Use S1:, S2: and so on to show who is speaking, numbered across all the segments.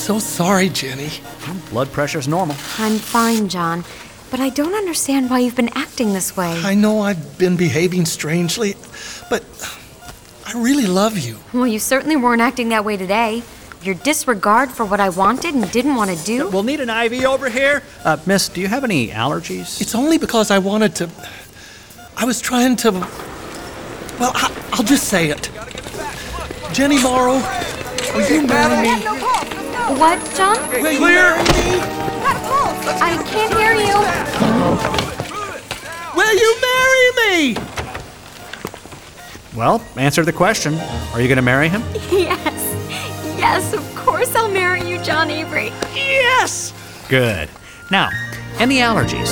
S1: so sorry, Jenny.
S2: Blood pressure's normal.
S3: I'm fine, John, but I don't understand why you've been acting this way.
S1: I know I've been behaving strangely, but I really love you.
S3: Well, you certainly weren't acting that way today. Your disregard for what I wanted and didn't want to do.
S2: We'll need an IV over here. Miss, do you have any allergies?
S1: It's only because I was trying to... Well, I'll just say it. Jenny Morrow, will you marry me?
S3: What, John?
S1: Will you marry me?
S3: I can't hear you.
S1: Will you marry me?
S2: Well, answer the question. Are you going to marry him?
S3: Yes, of course I'll marry you, John Avery.
S2: Yes! Good. Now, any allergies?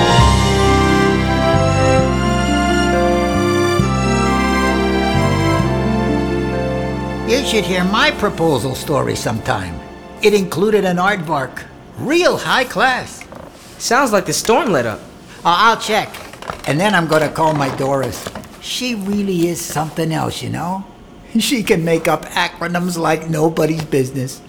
S4: You should hear my proposal story sometime. It included an aardvark. Real high class.
S5: Sounds like the storm let up.
S4: I'll check. And then I'm gonna call my Doris. She really is something else, you know? She can make up acronyms like nobody's business.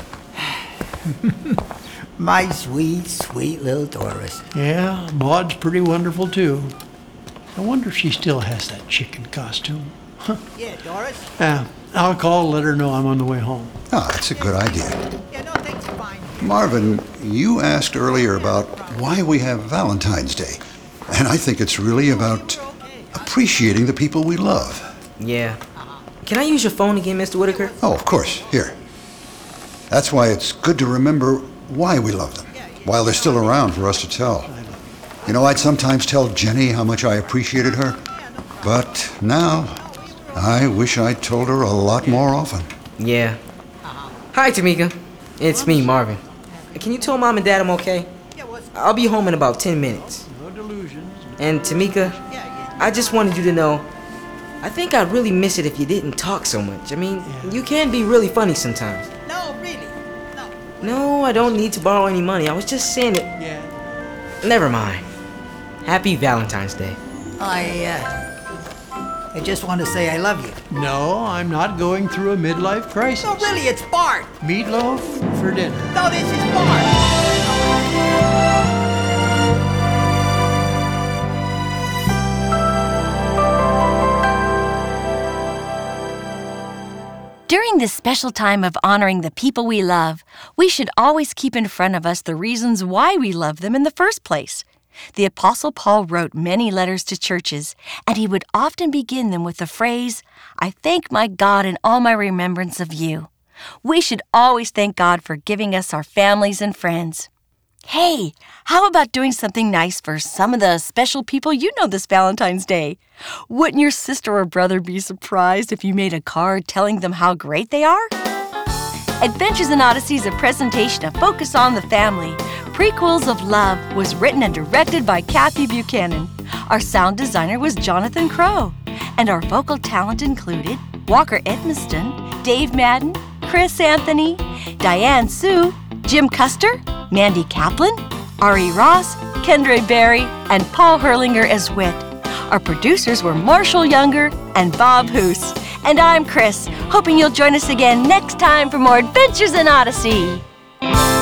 S4: My sweet, sweet little Doris.
S6: Yeah, Maud's pretty wonderful, too. I wonder if she still has that chicken costume.
S4: Yeah, Doris?
S6: I'll call and let her know I'm on the way home.
S7: Oh, that's a good idea.
S4: Yeah, no, thanks, fine.
S7: Marvin, you asked earlier about why we have Valentine's Day. And I think it's really about appreciating the people we love.
S5: Yeah. Can I use your phone again, Mr. Whitaker?
S7: Oh, of course. Here. That's why it's good to remember why we love them, while they're still around for us to tell. You know, I'd sometimes tell Jenny how much I appreciated her, but now I wish I'd told her a lot more often.
S5: Yeah. Hi, Tamika. It's me, Marvin. Can you tell Mom and Dad I'm okay? I'll be home in about 10 minutes.
S6: No delusions.
S5: And Tamika, I just wanted you to know, I think I'd really miss it if you didn't talk so much. I mean, you can be really funny sometimes.
S4: No, really.
S5: No, I don't need to borrow any money. I was just saying it.
S6: Yeah.
S5: Never mind. Happy Valentine's Day.
S4: I just want to say I love you.
S6: No, I'm not going through a midlife crisis.
S4: No, really, it's Bart.
S6: Meatloaf for dinner.
S4: No, this is Bart.
S8: During this special time of honoring the people we love, we should always keep in front of us the reasons why we love them in the first place. The Apostle Paul wrote many letters to churches, and he would often begin them with the phrase, "I thank my God in all my remembrance of you." We should always thank God for giving us our families and friends. Hey, how about doing something nice for some of the special people you know this Valentine's Day? Wouldn't your sister or brother be surprised if you made a card telling them how great they are? Adventures in Odyssey is a presentation of Focus on the Family. Prequels of Love was written and directed by Kathy Buchanan. Our sound designer was Jonathan Crow. And our vocal talent included Walker Edmiston, Dave Madden, Chris Anthony, Diane Sue, Jim Custer, Mandy Kaplan, Ari Ross, Kendra Berry, and Paul Herlinger as Wit. Our producers were Marshall Younger and Bob Hoos. And I'm Chris, hoping you'll join us again next time for more Adventures in Odyssey.